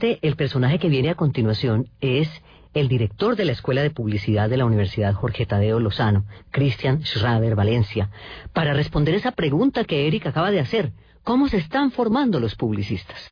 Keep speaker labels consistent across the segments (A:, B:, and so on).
A: El personaje que viene a continuación es el director de la Escuela de Publicidad de la Universidad Jorge Tadeo Lozano, Cristian Schrader Valencia, para responder esa pregunta que Eric acaba de hacer. ¿Cómo se están formando los publicistas?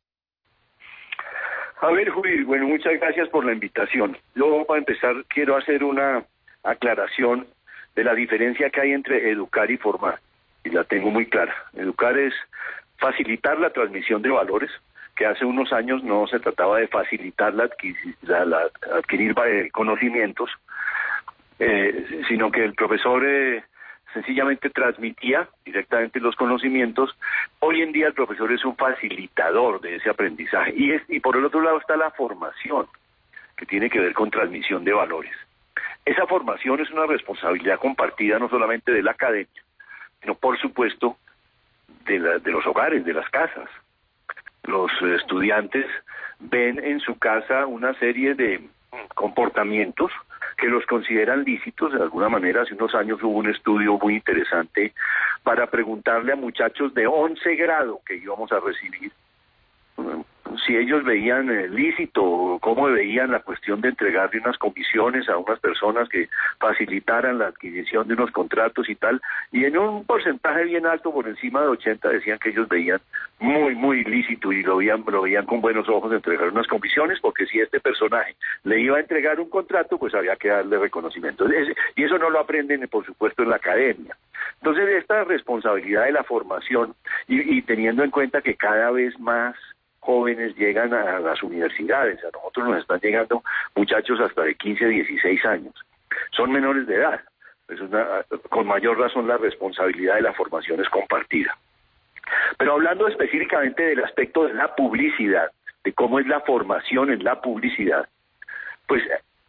B: A ver, Juli, bueno, muchas gracias por la invitación. Yo, para empezar, quiero hacer una aclaración de la diferencia que hay entre educar y formar. Y la tengo muy clara. Educar es facilitar la transmisión de valores, que hace unos años no se trataba de facilitar adquirir conocimientos, sino que el profesor sencillamente transmitía directamente los conocimientos. Hoy en día el profesor es un facilitador de ese aprendizaje. Y por el otro lado está la formación, que tiene que ver con transmisión de valores. Esa formación es una responsabilidad compartida no solamente de la academia, sino por supuesto de los hogares, de las casas. Los estudiantes ven en su casa una serie de comportamientos que los consideran lícitos. De alguna manera, hace unos años hubo un estudio muy interesante para preguntarle a muchachos de 11 grado que íbamos a recibir si ellos veían lícito, cómo veían la cuestión de entregarle unas comisiones a unas personas que facilitaran la adquisición de unos contratos y tal, y en un porcentaje bien alto, por encima de 80, decían que ellos veían muy lícito y lo veían con buenos ojos entregar unas comisiones, porque si este personaje le iba a entregar un contrato, pues había que darle reconocimiento. Y eso no lo aprenden, por supuesto, en la academia. Entonces, esta responsabilidad de la formación, y teniendo en cuenta que cada vez más jóvenes llegan a las universidades, a nosotros nos están llegando muchachos hasta de 15, 16 años, son menores de edad, con mayor razón la responsabilidad de la formación es compartida. Pero hablando específicamente del aspecto de la publicidad, de cómo es la formación en la publicidad, pues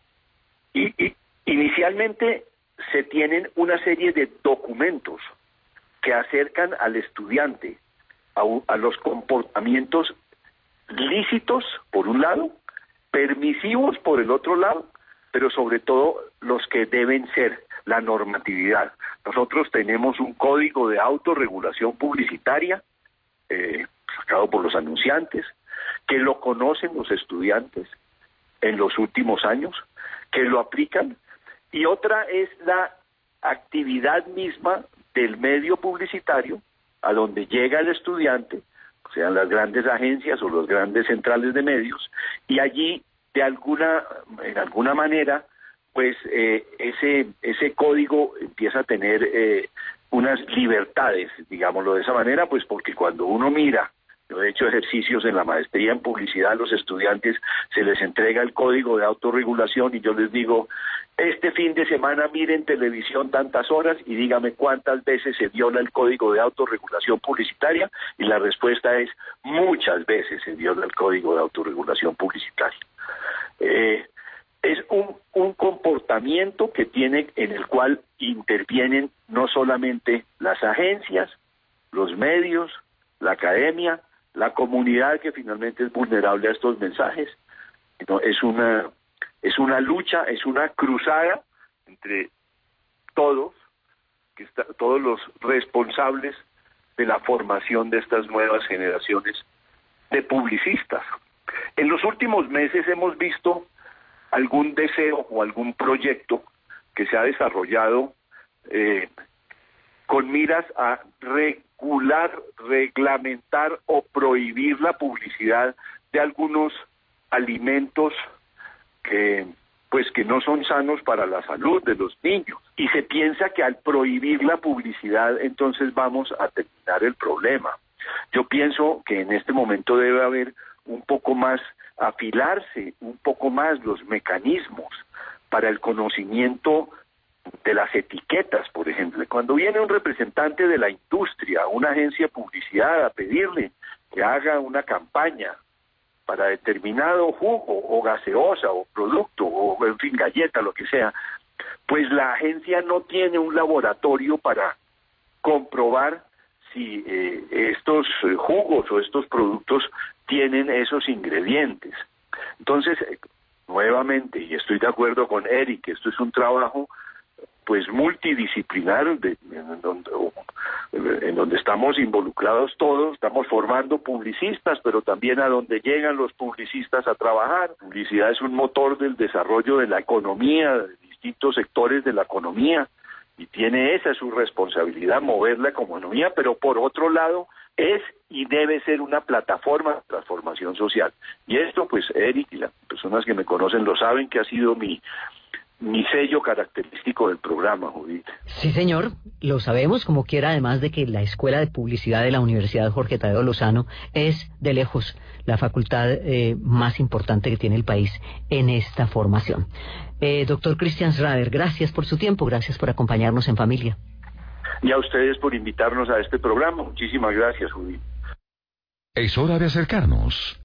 B: inicialmente se tienen una serie de documentos que acercan al estudiante a los comportamientos lícitos, por un lado, permisivos por el otro lado, pero sobre todo los que deben ser la normatividad. Nosotros tenemos un código de autorregulación publicitaria sacado por los anunciantes, que lo conocen los estudiantes en los últimos años, que lo aplican, y otra es la actividad misma del medio publicitario a donde llega el estudiante, sean las grandes agencias o los grandes centrales de medios, y allí en alguna manera pues ese código empieza a tener unas libertades, digámoslo de esa manera, pues porque cuando uno mira, yo he hecho ejercicios en la maestría en publicidad, a los estudiantes se les entrega el código de autorregulación y yo les digo, este fin de semana miren televisión tantas horas y dígame cuántas veces se viola el código de autorregulación publicitaria, y la respuesta es muchas veces se viola el código de autorregulación publicitaria. Es un comportamiento que en el cual intervienen no solamente las agencias, los medios, la academia, la comunidad que finalmente es vulnerable a estos mensajes. No, es una lucha, es una cruzada entre todos los responsables de la formación de estas nuevas generaciones de publicistas. En los últimos meses hemos visto algún deseo o algún proyecto que se ha desarrollado con miras a reglamentar o prohibir la publicidad de algunos alimentos que no son sanos para la salud de los niños. Y se piensa que al prohibir la publicidad, entonces vamos a terminar el problema. Yo pienso que en este momento debe haber afilarse un poco más los mecanismos para el conocimiento de las etiquetas, por ejemplo. Cuando viene un representante de la industria, una agencia de publicidad, a pedirle que haga una campaña para determinado jugo o gaseosa o producto o en fin galleta, lo que sea, pues la agencia no tiene un laboratorio para comprobar si estos jugos o estos productos tienen esos ingredientes. Entonces, nuevamente, y estoy de acuerdo con Eric, esto es un trabajo pues multidisciplinar en donde estamos involucrados todos, estamos formando publicistas, pero también a donde llegan los publicistas a trabajar. La publicidad es un motor del desarrollo de la economía, de distintos sectores de la economía, y tiene esa su responsabilidad, mover la economía, pero por otro lado es y debe ser una plataforma de transformación social. Y esto, pues, Eric y las personas que me conocen lo saben, que ha sido mi sello característico del programa, Judith.
A: Sí, señor, lo sabemos, como quiera, además de que la Escuela de Publicidad de la Universidad Jorge Tadeo Lozano es, de lejos, la facultad más importante que tiene el país en esta formación. Doctor Christian Schrader, gracias por su tiempo, gracias por acompañarnos en Familia.
B: Y a ustedes por invitarnos a este programa. Muchísimas gracias, Judith.
C: Es hora de acercarnos